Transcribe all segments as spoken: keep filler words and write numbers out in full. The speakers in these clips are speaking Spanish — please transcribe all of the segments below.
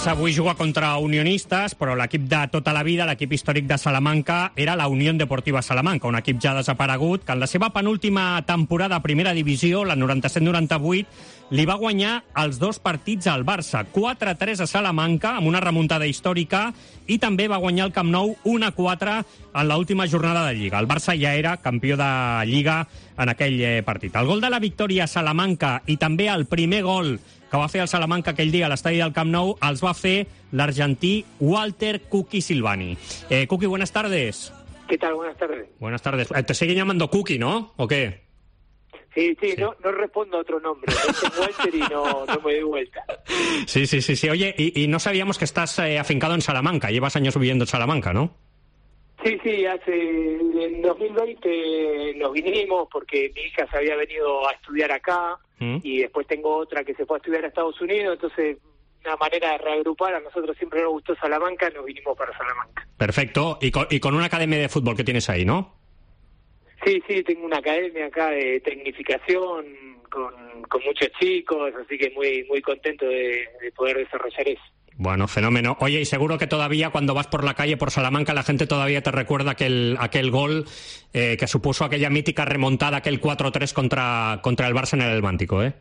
Barça avui juga contra Unionistes, però l'equip de tota la vida, l'equip històric de Salamanca, era la Unió Deportiva Salamanca, un equip ja desaparegut, que en la seva penúltima temporada a primera divisió, la noranta-set noranta-vuit, li va guanyar els dos partits al Barça, quatre a tres a Salamanca, amb una remuntada històrica, i també va guanyar el Camp Nou u a quatre en l'última jornada de Lliga. El Barça ja era campió de Lliga en aquell partit. El gol de la victòria a Salamanca i també el primer gol que va fer el Salamanca aquell dia a l'estadi del Camp Nou els va fer l'argentí Walter Cuqui Silvani. Eh, Cuqui, buenas tardes. ¿Qué tal? Buenas tardes. Buenas tardes. Te siguen llamando Cuqui, ¿no? ¿O qué? Sí, sí, sí. No, no respondo a otro nombre. Es Walter y no, no me doy vuelta. Sí, sí, sí, sí. Oye, y, y no sabíamos que estás eh, afincado en Salamanca. Llevas años viviendo en Salamanca, ¿no? Sí, sí, hace en dos mil veinte nos vinimos porque mi hija se había venido a estudiar acá ¿Mm? y después tengo otra que se fue a estudiar a Estados Unidos, entonces una manera de reagrupar, a nosotros siempre nos gustó Salamanca, nos vinimos para Salamanca. Perfecto, y con, y con una academia de fútbol que tienes ahí, ¿no? Sí, sí, tengo una academia acá de tecnificación con, con muchos chicos, así que muy, muy contento de, de poder desarrollar eso. Bueno, fenómeno. Oye, y seguro que todavía cuando vas por la calle por Salamanca la gente todavía te recuerda aquel aquel gol eh, que supuso aquella mítica remontada, aquel cuatro tres contra contra el Barça en el Helmántico, ¿eh?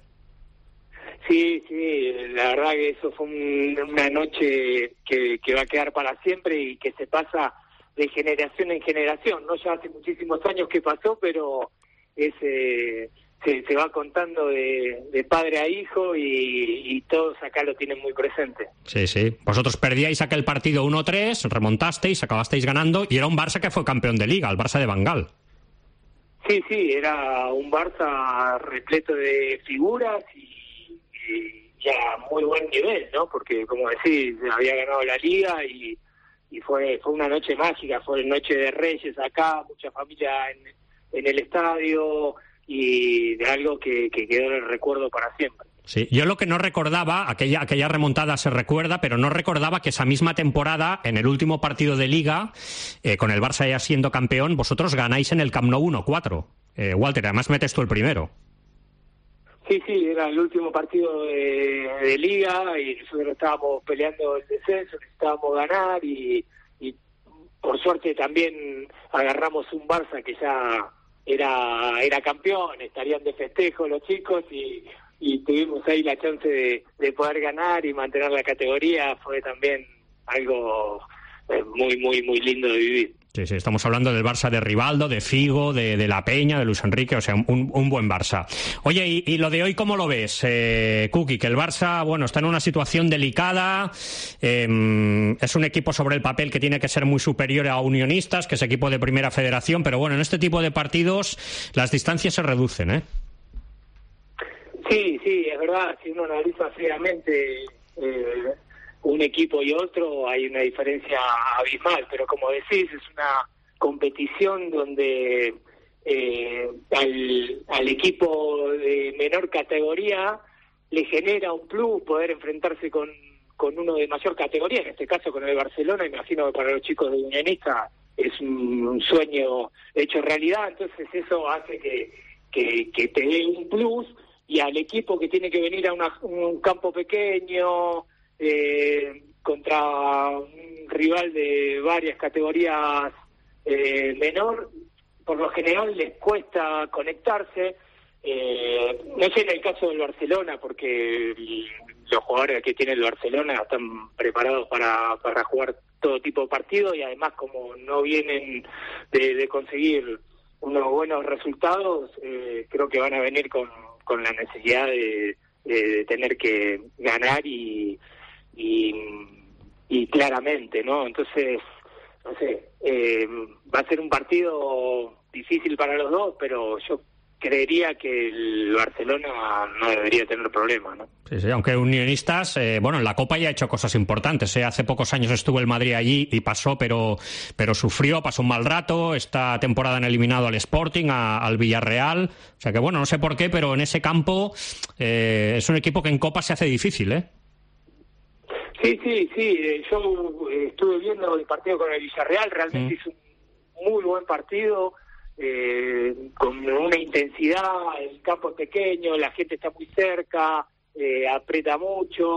Sí, sí, la verdad que eso fue un, una noche que, que va a quedar para siempre y que se pasa de generación en generación, ¿no? Ya hace muchísimos años que pasó, pero es... Eh, Se, se va contando de, de padre a hijo y, y todos acá lo tienen muy presente. Sí, sí. Vosotros perdíais aquel partido uno tres, remontasteis, acabasteis ganando y era un Barça que fue campeón de Liga, el Barça de Van Gaal. Sí, sí, era un Barça repleto de figuras y, y ya muy buen nivel, ¿no? Porque, como decís, había ganado la Liga y, y fue fue una noche mágica, fue noche de Reyes acá, mucha familia en, en el estadio... y de algo que, que quedó en el recuerdo para siempre. Sí, yo lo que no recordaba, aquella aquella remontada se recuerda, pero no recordaba que esa misma temporada, en el último partido de Liga, eh, con el Barça ya siendo campeón, vosotros ganáis en el Camp Nou uno cuatro. Eh, Walter, además metes tú el primero. Sí, sí, era el último partido de, de Liga y nosotros estábamos peleando el descenso, necesitábamos ganar y, y por suerte también agarramos un Barça que ya... Era era campeón, estarían de festejo los chicos y, y tuvimos ahí la chance de, de poder ganar y mantener la categoría. Fue también algo eh, muy, muy, muy lindo de vivir. Sí, sí, estamos hablando del Barça de Rivaldo, de Figo, de, de La Peña, de Luis Enrique, o sea, un, un buen Barça. Oye, y, y lo de hoy, ¿cómo lo ves, eh, Cuqui? Que el Barça, bueno, está en una situación delicada, eh, es un equipo sobre el papel que tiene que ser muy superior a Unionistas, que es equipo de primera federación, pero bueno, en este tipo de partidos las distancias se reducen, ¿eh? Sí, sí, es verdad, si uno analiza fríamente... Eh... un equipo y otro hay una diferencia abismal, pero como decís, es una competición donde eh, al, al equipo de menor categoría le genera un plus poder enfrentarse con, con uno de mayor categoría, en este caso con el Barcelona. Imagino que para los chicos de Unionista es un, un sueño hecho realidad, entonces eso hace que, que, que te dé un plus, y al equipo que tiene que venir a una, un campo pequeño, Eh, contra un rival de varias categorías eh, menor, por lo general les cuesta conectarse. Eh, no sé en el caso del Barcelona, porque los jugadores que tiene el Barcelona están preparados para, para jugar todo tipo de partidos, y además como no vienen de, de conseguir unos buenos resultados, eh, creo que van a venir con, con la necesidad de, de tener que ganar y Y, y claramente, ¿no? Entonces, no sé, eh, va a ser un partido difícil para los dos, pero yo creería que el Barcelona no debería tener problemas, ¿no? Sí, sí, aunque Unionistas, eh, bueno, en la Copa ya ha hecho cosas importantes, ¿eh? Hace pocos años estuvo el Madrid allí y pasó, pero pero sufrió, pasó un mal rato. Esta temporada han eliminado al Sporting, a, al Villarreal. O sea que, bueno, no sé por qué, pero en ese campo eh, es un equipo que en Copa se hace difícil, ¿eh? Sí, sí, sí, yo estuve viendo el partido con el Villarreal, realmente mm. es un muy buen partido, eh, con una intensidad, el campo es pequeño, la gente está muy cerca, eh, aprieta mucho,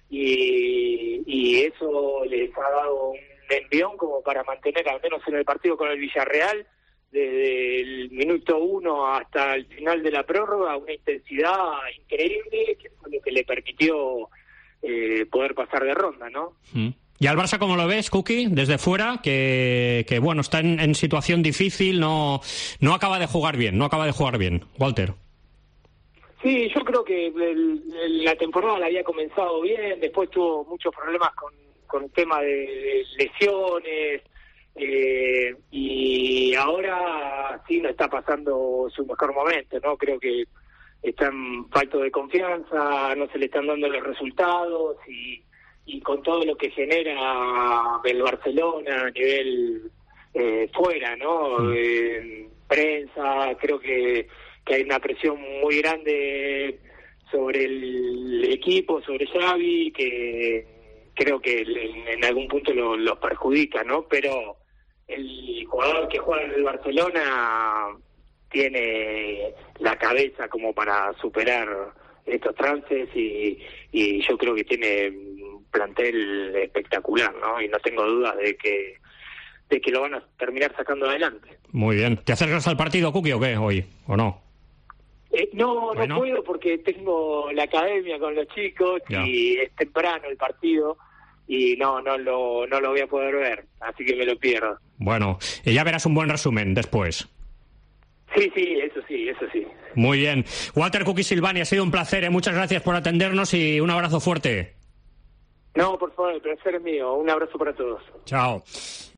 y, y eso les ha dado un envión como para mantener, al menos en el partido con el Villarreal, desde el minuto uno hasta el final de la prórroga, una intensidad increíble, que fue lo que le permitió eh, poder pasar de ronda, ¿no? Mm. ¿Y al Barça cómo lo ves, Kuki, desde fuera? Que, que bueno, está en, en situación difícil, no, no acaba de jugar bien, no acaba de jugar bien. Walter. Sí, yo creo que el, el, la temporada la había comenzado bien, después tuvo muchos problemas con, con el tema de, de lesiones, eh, y ahora sí no está pasando su mejor momento, ¿no? Creo que está en falto de confianza, no se le están dando los resultados, y, y con todo lo que genera el Barcelona a nivel eh, fuera, ¿no? Mm. Eh, prensa, creo que que hay una presión muy grande sobre el equipo, sobre Xavi, que creo que en, en algún punto lo, los perjudica, ¿no? Pero el jugador que juega en el Barcelona tiene la cabeza como para superar estos trances y, y yo creo que tiene un plantel espectacular, ¿no? Y no tengo dudas de que de que lo van a terminar sacando adelante. Muy bien. ¿Te acercas al partido, Kuki, o qué, hoy, o no? Eh, no, bueno. no puedo porque tengo la academia con los chicos ya. Y es temprano el partido y no no lo no lo voy a poder ver, así que me lo pierdo. Bueno, y ya verás un buen resumen después. Sí, sí, eso sí, eso sí. Muy bien. Walter Kuki Silvani, ha sido un placer, ¿eh? Muchas gracias por atendernos y un abrazo fuerte. No, por favor, el placer es mío. Un abrazo para todos. Chao.